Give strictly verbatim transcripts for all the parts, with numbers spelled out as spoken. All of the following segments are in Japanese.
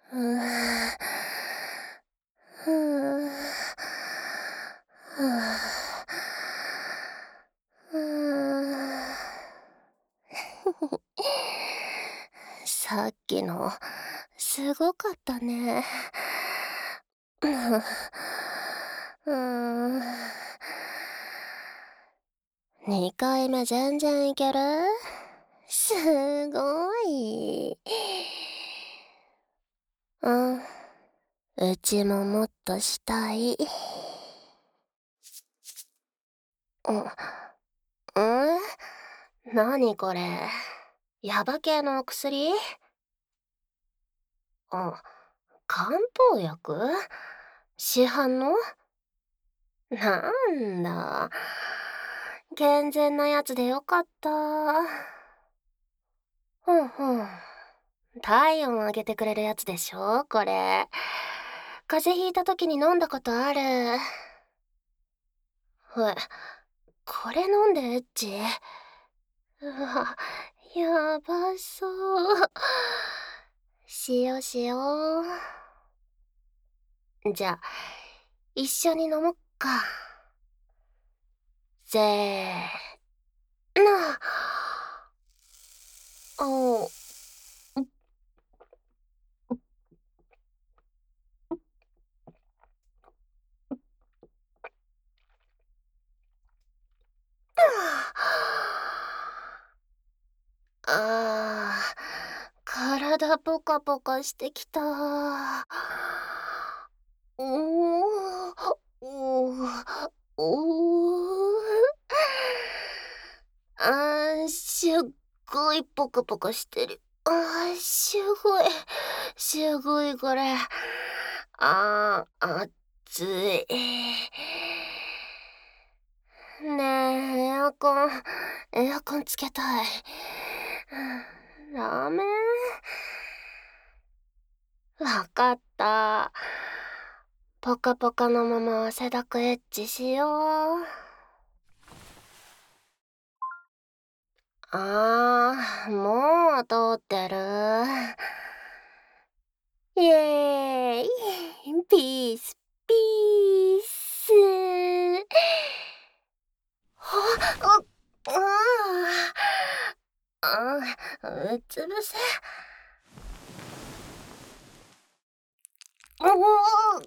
うーふうふうふうさっきのすごかったね。うーん。にかいめ全然いける？すごい。うん、うちももっとしたい。うん、うん？なにこれ、ヤバ系の薬？あ、漢方薬？市販の？なんだ、健全なやつでよかった。ふんふん。体温上げてくれるやつでしょ、これ。風邪ひいた時に飲んだことある。え、これ飲んでエッチ？うわ、やばそう。しよしよ。じゃあ、一緒に飲もっか。せーの。おう。ああ、体ポカポカしてきた。おお、おお、おお。あー、すっごいポカポカしてる。あー、すごい、すごいこれ。あー、熱い。ねえ、エアコン、エアコンつけたい。ダメ？わかった。ポカポカのまま汗だくエッチしよう。あー、もう通ってる。イエーイ、ピース、ピース。はっ、う、ああ、うつ伏せ。おお、おお、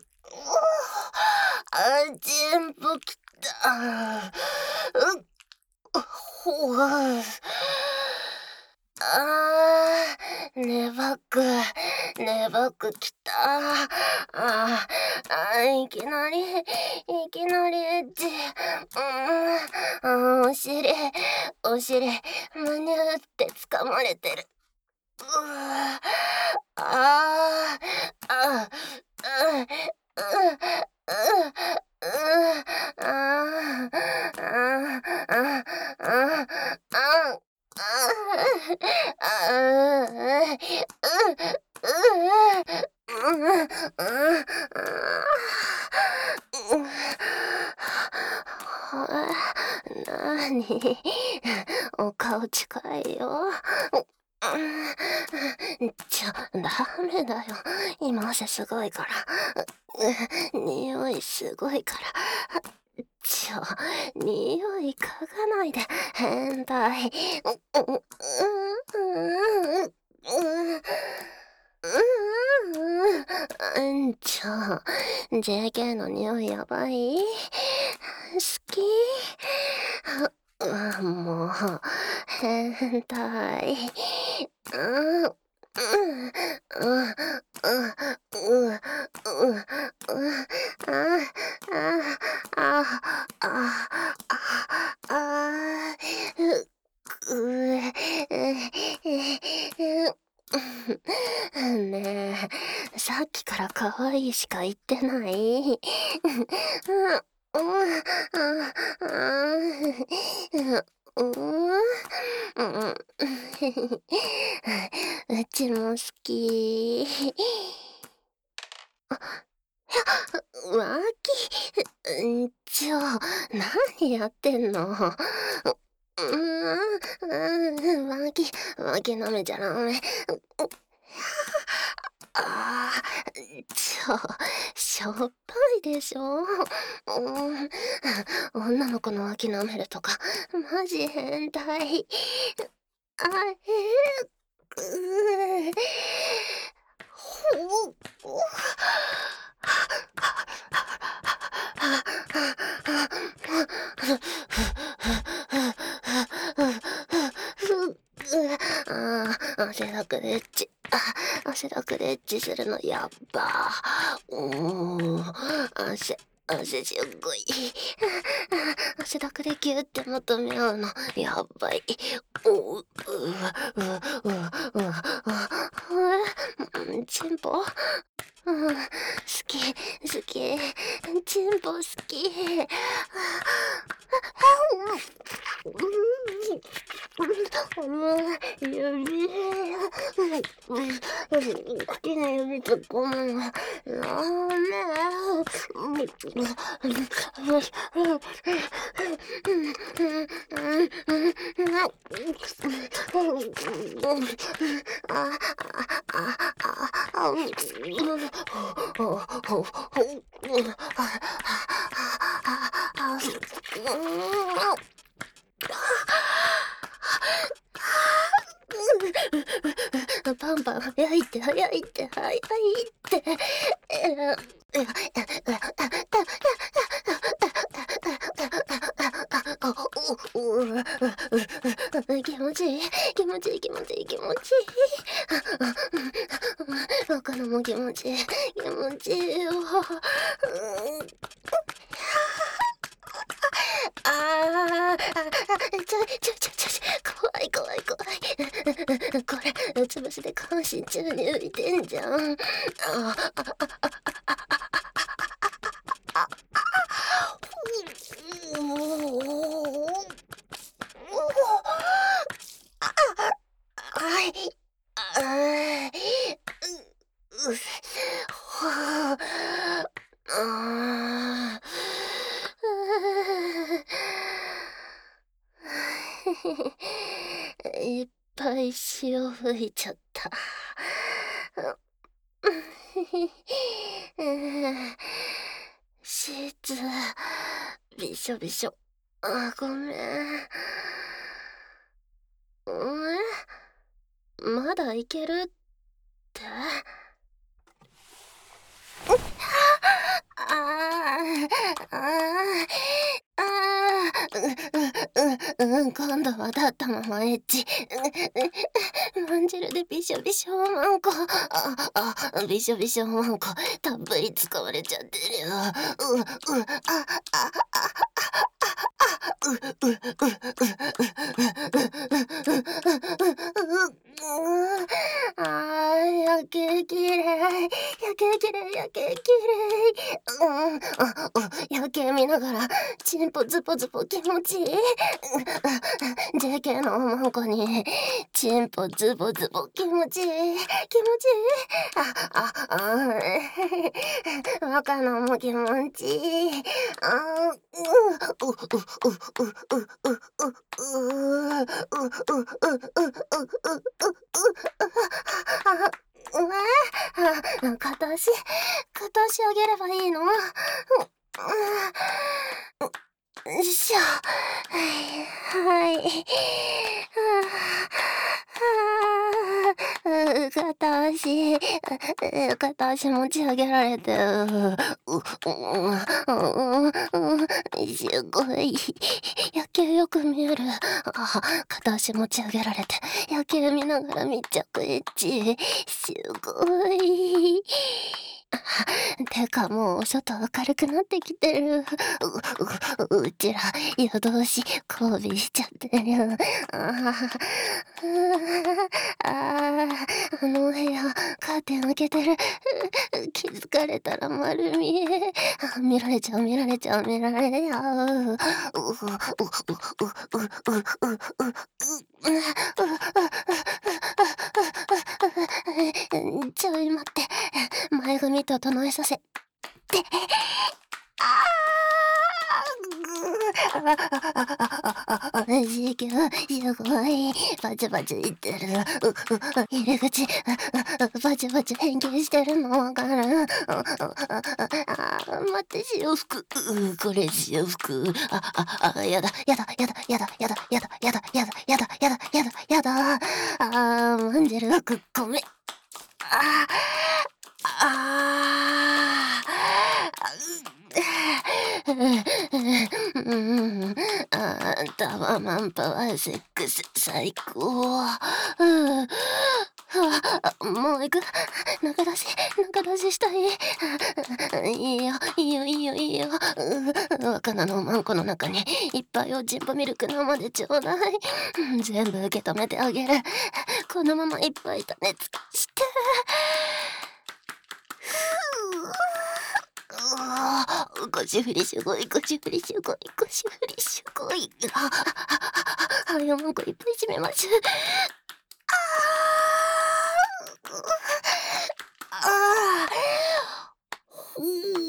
あ、全部きた。うっ、ほわ。あー、ねばく、ねばくきた。ああ、あ、いきなり、いきなりエッチ。うん、あ、お尻、お尻、むにゅって掴まれてる。うわ、ああ、あ、う、う、う、う、ああ、ああ、ああ、あなに、お顔近いよ。ちょ、ダメだよ。今汗すごいから。匂いすごいから。ちょ、匂い嗅がないで、変態。う、う、う、う、う、うん、ちょ、ジェーケー の匂いやばい？好き？う、もう、変態。うん、うん、うん、うん、うん、うん、うん、あ、あ、あ、あ、あ、あ、う、う、う、ねえ、さっきから可愛いしか言ってない？うん、うん、うん、うん、うちも好き。浮気？んちょ、何やってんの？うーん、浮気、浮気舐めちゃダメ。あょ、しょっぱいでしょ。うーん。女の子の脇舐めるとか、マジ変態。あ、ええ、くう。ほお。ああ、汗だくでっち。あ、汗だくでっちするのやっば。おお、汗、汗すっごい。汗だくでギュって求め合うのやばい。おう、うわ、うわ、うわ、うわ、あ、うん、チンポ？うん、好き、好き。チンポ好き。うん、指。好きな指突っ込むの。ダメ。あああ、うん。ほほほパンパン早いって早いって早いって。気持ちいい気持ちいい気持ちいい気持ちいい。若菜も気持ちいい気持ちいいよ。ああ、ちょちょちょちょ、怖い怖い怖い。これ、うつ伏しで下半身宙に浮いてんじゃん。ああ、おお。はい。ああ、う、う、はあ、ああ。いっぱい潮吹いちゃった。シーツ、びしょびしょ。あ、ごめん。ん？まだいけるって？ああ、ああ、ああ、う、う、う、うん、今度は立ったままエッチ。う、う、まんじるでびしょびしょマンコ。あ、あ、びしょびしょマンコ、たっぷり使われちゃってるよ。う、う、あ、あ、あ、う、う、う、う、う、う、う、う、ああ、夜景きれい。夜景きれい夜景きれい。うん、あ、うん、夜景見ながら、チンポズポズポ気持ちいい。ジェーケー のマンコに、チンポズボズボ気持ちいい。気持ちいい。あ、あ、あ、若菜も気持ちいい。あ、う、う、う、う、う、う、う、う、う、う、う、う、う、う、う、う、あ、うわあ、片足、片足上げればいいの？うん、よいしょ。はい、はい。はあ、はあ、片足、片足持ち上げられて、う、う、うん、うん、すごい。夜景よく見える。あ、片足持ち上げられて、夜景見ながら密着エッチ。すごい。てかもう外明るくなってきてる。う、う、うちら夜通し交尾しちゃってる。ああ、ああ、あの部屋カーテン開けてる。気づかれたら丸見え。あ、見られちゃう見られちゃう見られちゃう。う、う、う、う、う、う、う、う、う、う、ちょい待って。前髪整えさせて。ああ、ぐあ、あ、あ、あ、あ、 おいしい今日、すごい。バチバチ言ってる。う、う、入り口、バチバチ変形してるのわかる。あ、待って、潮吹く。これ潮吹く。あ、あ、あ、やだ、やだ、やだ、やだ、やだ、やだ、やだ、やだ、やだ、やだ、やだ、やだ。あー、マンジェル、く、ごめん。ああ、ああ、うん、あータワマンパワーセックス最高。うん、あ、もう行く。中出し、中出ししたい。いいよ、いいよ、いいよ、いいよ。うん、若菜のマンコの中にいっぱいおちんぽミルク生でちょうだい。全部受け止めてあげる。このままいっぱい種付けして。うわー、腰振りすごい、腰振りすごい、腰振りすごい。あ、あ、あ、よんこいっぱい締めます。ああ、ほ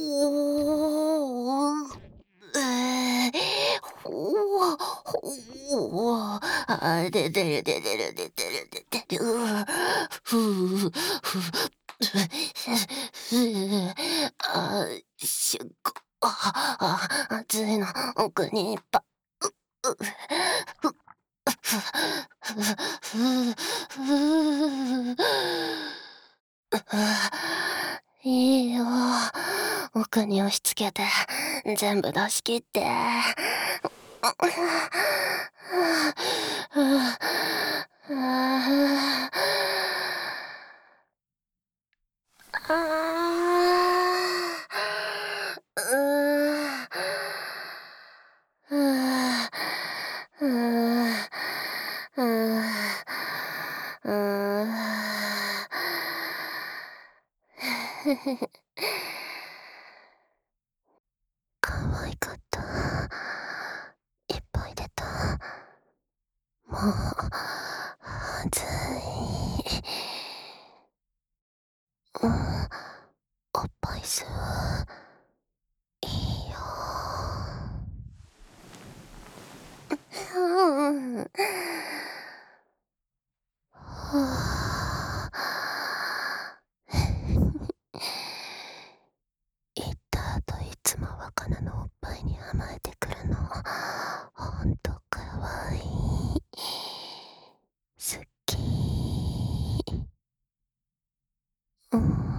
う。えー、ほう、ほう。あ、出てる、出てる、出てる、出てる。ふう、ふう、ふう、あ、しゅこ、あ、あ、暑いの、奥にいっぱい。う、う、ふ、ふ、ふ、ふ、ふ、いいよ。奥に押し付けて、全部出し切って。可愛かった。いっぱい出た。もう、はずい。うん、おっぱい吸う。いいよ。うん。はあ。行った後いつも若菜のおっぱいに甘えてくるの。ほんとかわいい。好き。うん。